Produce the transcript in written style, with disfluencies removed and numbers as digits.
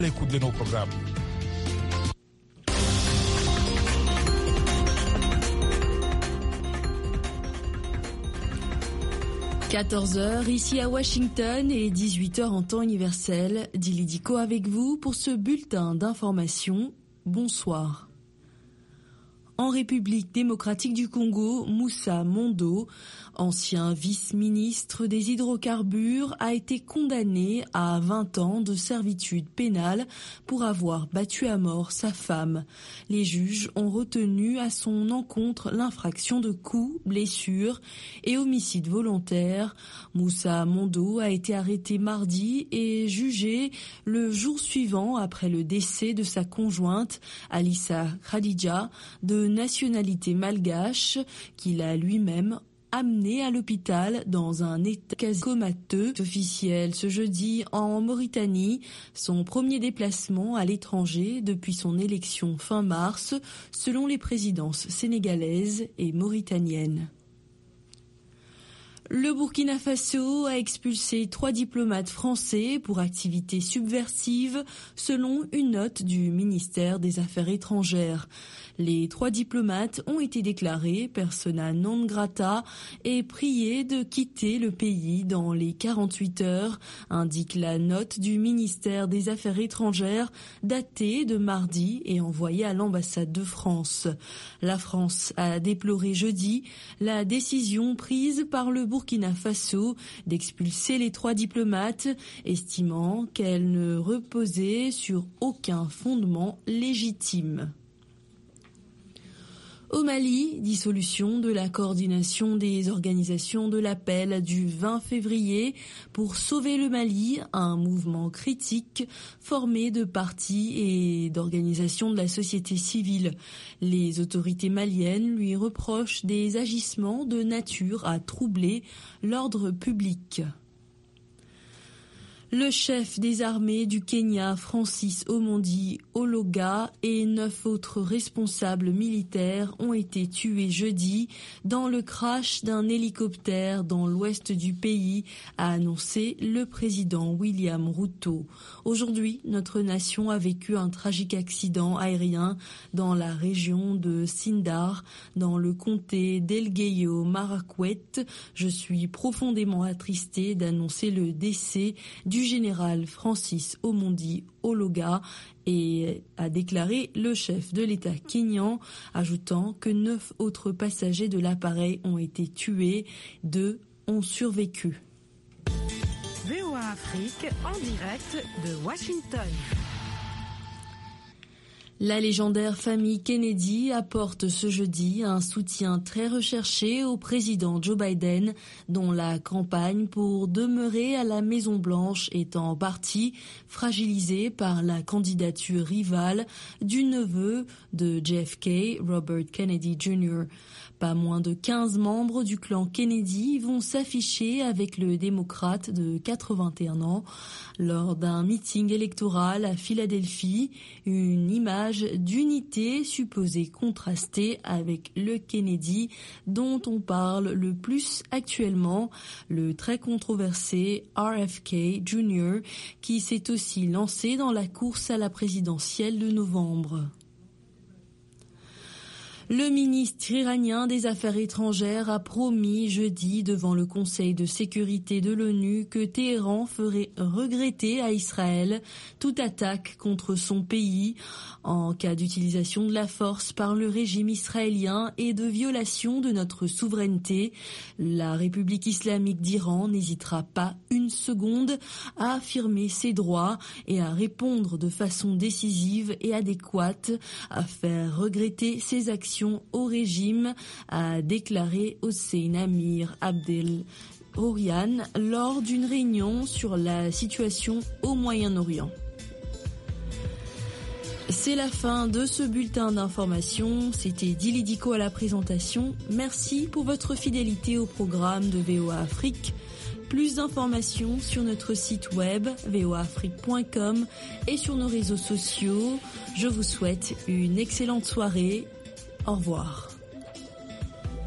L'écoute de nos programmes. « 14h ici à Washington et 18h en temps universel. Dili Diko avec vous pour ce bulletin d'information. Bonsoir. En République démocratique du Congo, Moussa Mondo, ancien vice-ministre des hydrocarbures, a été condamné à 20 ans de servitude pénale pour avoir battu à mort sa femme. Les juges ont retenu à son encontre l'infraction de coups, blessures et homicide volontaire. Moussa Mondo a été arrêté mardi et jugé le jour suivant après le décès de sa conjointe, Alissa Khadija, de nationalité malgache, qu'il a lui-même amené à l'hôpital dans un état quasi comateux. Officiel ce jeudi en Mauritanie, son premier déplacement à l'étranger depuis son élection fin mars, selon les présidences sénégalaises et mauritaniennes. Le Burkina Faso a expulsé 3 diplomates français pour activités subversives, selon une note du ministère des Affaires étrangères. Les 3 diplomates ont été déclarés persona non grata et priés de quitter le pays dans les 48 heures, indique la note du ministère des Affaires étrangères datée de mardi et envoyée à l'ambassade de France. La France a déploré jeudi la décision prise par le Burkina Faso d'expulser les 3 diplomates, estimant qu'elle ne reposait sur aucun fondement légitime. Au Mali, dissolution de la coordination des organisations de l'appel du 20 février pour sauver le Mali, un mouvement critique formé de partis et d'organisations de la société civile. Les autorités maliennes lui reprochent des agissements de nature à troubler l'ordre public. Le chef des armées du Kenya, Francis Omondi Ologa, et 9 autres responsables militaires ont été tués jeudi dans le crash d'un hélicoptère dans l'ouest du pays, a annoncé le président William Ruto. Aujourd'hui, notre nation a vécu un tragique accident aérien dans la région de Sindar, dans le comté d'Elgeyo Marakwet. Je suis profondément attristé d'annoncer le décès du général Francis Omondi Ologa, et a déclaré le chef de l'État kényan, ajoutant que 9 autres passagers de l'appareil ont été tués, 2 ont survécu. VOA Afrique en direct de Washington. La légendaire famille Kennedy apporte ce jeudi un soutien très recherché au président Joe Biden, dont la campagne pour demeurer à la Maison-Blanche est en partie fragilisée par la candidature rivale du neveu de JFK, Robert Kennedy Jr. Pas moins de 15 membres du clan Kennedy vont s'afficher avec le démocrate de 81 ans lors d'un meeting électoral à Philadelphie, une image d'unité supposée contrastée avec le Kennedy dont on parle le plus actuellement, le très controversé RFK Jr., qui s'est aussi lancé dans la course à la présidentielle de novembre. Le ministre iranien des Affaires étrangères a promis jeudi devant le Conseil de sécurité de l'ONU que Téhéran ferait regretter à Israël toute attaque contre son pays en cas d'utilisation de la force par le régime israélien et de violation de notre souveraineté. La République islamique d'Iran n'hésitera pas une seconde à affirmer ses droits et à répondre de façon décisive et adéquate, à faire regretter ses actions au régime, a déclaré Hossein Amir Abdel Ourian lors d'une réunion sur la situation au Moyen-Orient. C'est la fin de ce bulletin d'information. C'était Dili Diko à la présentation. Merci pour votre fidélité au programme de VOA Afrique. Plus d'informations sur notre site web voaafrique.com et sur nos réseaux sociaux. Je vous souhaite une excellente soirée. Au revoir.